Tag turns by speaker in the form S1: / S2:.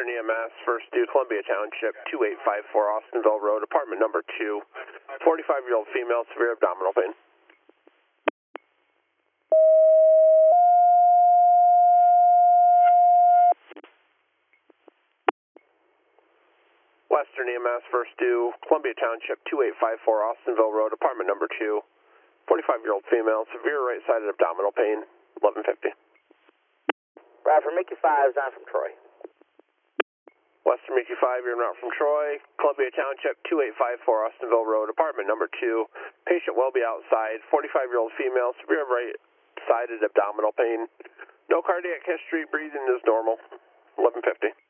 S1: Western EMS, first due Columbia Township, 2854 Austinville Road, apartment number 2, 45-year-old female, severe abdominal pain. Western EMS, first due Columbia Township, 2854 Austinville Road, apartment number 2, 45-year-old female, severe right-sided abdominal pain, 1150.
S2: Bradford, Mickey 5 is on from Troy.
S1: Western Mickey 5, you're not from Troy. Columbia Township, 2854 Austinville Road, apartment number 2. Patient will be outside, 45-year-old female, severe right-sided abdominal pain. No cardiac history, breathing is normal, 1150.